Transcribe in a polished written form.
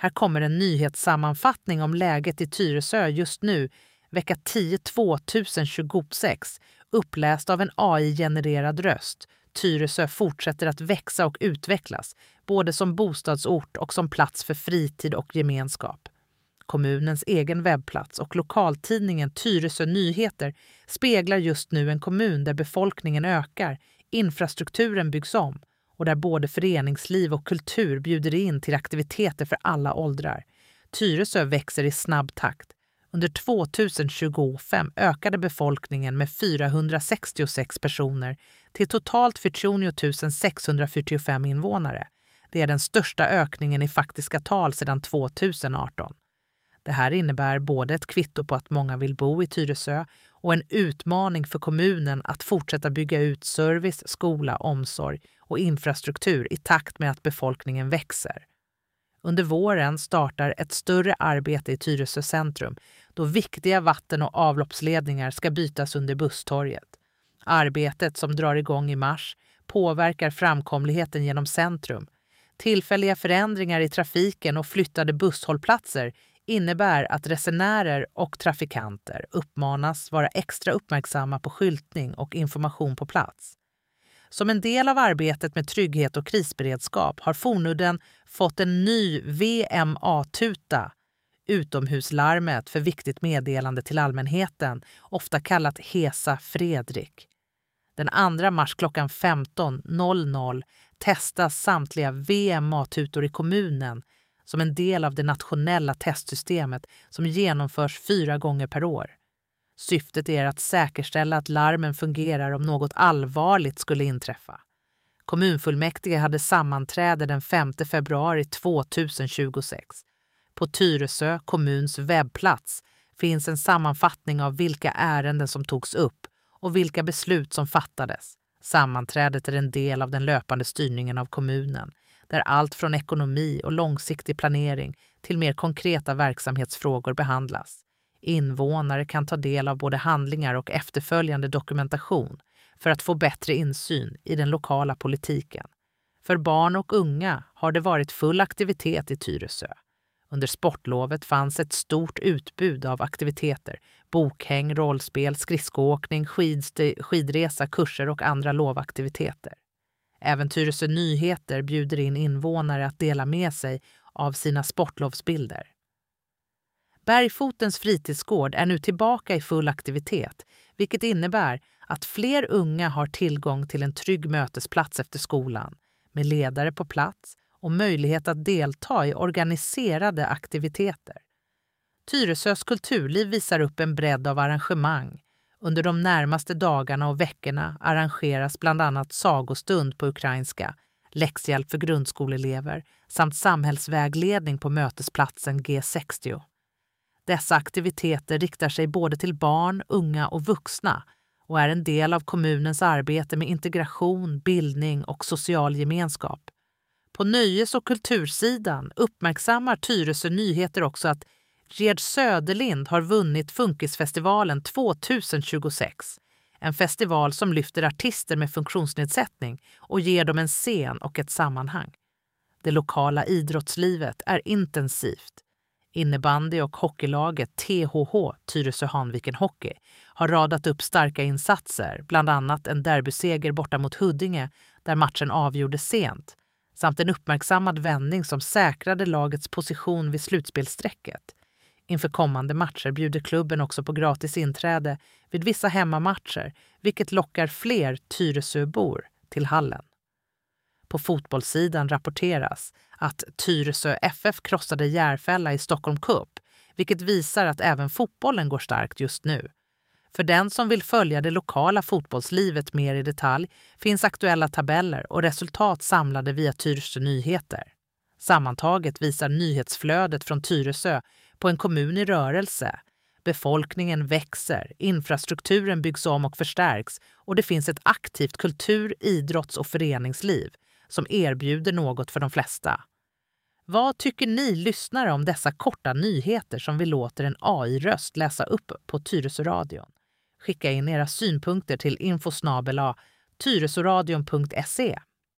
Här kommer en nyhetssammanfattning om läget i Tyresö just nu, vecka 10/2026, uppläst av en AI-genererad röst. Tyresö fortsätter att växa och utvecklas, både som bostadsort och som plats för fritid och gemenskap. Kommunens egen webbplats och lokaltidningen Tyresö Nyheter speglar just nu en kommun där befolkningen ökar, infrastrukturen byggs om och där både föreningsliv och kultur bjuder in till aktiviteter för alla åldrar. Tyresö växer i snabb takt. Under 2025 ökade befolkningen med 466 personer till totalt 49 645 invånare. Det är den största ökningen i faktiska tal sedan 2018. Det här innebär både ett kvitto på att många vill bo i Tyresö och en utmaning för kommunen att fortsätta bygga ut service, skola, omsorg och infrastruktur i takt med att befolkningen växer. Under våren startar ett större arbete i Tyresö centrum då viktiga vatten- och avloppsledningar ska bytas under Busstorget. Arbetet som drar igång i mars påverkar framkomligheten genom centrum. Tillfälliga förändringar i trafiken och flyttade busshållplatser innebär att resenärer och trafikanter uppmanas vara extra uppmärksamma på skyltning och information på plats. Som en del av arbetet med trygghet och krisberedskap har Fornudden fått en ny VMA-tuta, utomhuslarmet för viktigt meddelande till allmänheten, ofta kallat Hesa Fredrik. Den 2 mars klockan 15.00 testas samtliga VMA-tutor i kommunen som en del av det nationella testsystemet som genomförs 4 gånger per år. Syftet är att säkerställa att larmen fungerar om något allvarligt skulle inträffa. Kommunfullmäktige hade sammanträde den 5 februari 2026. På Tyresö kommuns webbplats finns en sammanfattning av vilka ärenden som togs upp och vilka beslut som fattades. Sammanträdet är en del av den löpande styrningen av kommunen, där allt från ekonomi och långsiktig planering till mer konkreta verksamhetsfrågor behandlas. Invånare kan ta del av både handlingar och efterföljande dokumentation för att få bättre insyn i den lokala politiken. För barn och unga har det varit full aktivitet i Tyresö. Under sportlovet fanns ett stort utbud av aktiviteter, bokhäng, rollspel, skridskoåkning, skidresa, kurser och andra lovaktiviteter. Även Tyresö Nyheter bjuder in invånare att dela med sig av sina sportlovsbilder. Bergfotens fritidsgård är nu tillbaka i full aktivitet, vilket innebär att fler unga har tillgång till en trygg mötesplats efter skolan, med ledare på plats och möjlighet att delta i organiserade aktiviteter. Tyresös kulturliv visar upp en bredd av arrangemang. Under de närmaste dagarna och veckorna arrangeras bland annat sagostund på ukrainska, läxhjälp för grundskoleelever samt samhällsvägledning på mötesplatsen G60. Dessa aktiviteter riktar sig både till barn, unga och vuxna och är en del av kommunens arbete med integration, bildning och social gemenskap. På nöjes- och kultursidan uppmärksammar Tyresö Nyheter också att Gerd Söderlind har vunnit Funkisfestivalen 2026. En festival som lyfter artister med funktionsnedsättning och ger dem en scen och ett sammanhang. Det lokala idrottslivet är intensivt. Innebandy- och hockeylaget THH, Tyresö Hanviken Hockey, har radat upp starka insatser, bland annat en derbyseger borta mot Huddinge där matchen avgjordes sent, samt en uppmärksammad vändning som säkrade lagets position vid slutspelsträcket. Inför kommande matcher bjuder klubben också på gratis inträde vid vissa hemmamatcher, vilket lockar fler Tyresöbor till hallen. På fotbollssidan rapporteras att Tyresö FF krossade Järfälla i Stockholm Cup, vilket visar att även fotbollen går starkt just nu. För den som vill följa det lokala fotbollslivet mer i detalj finns aktuella tabeller och resultat samlade via Tyresö Nyheter. Sammantaget visar nyhetsflödet från Tyresö på en kommun i rörelse. Befolkningen växer, infrastrukturen byggs om och förstärks och det finns ett aktivt kultur-, idrotts- och föreningsliv som erbjuder något för de flesta. Vad tycker ni lyssnare om dessa korta nyheter som vi låter en AI-röst läsa upp på Tyresöradion? Skicka in era synpunkter till info@tyresöradion.se.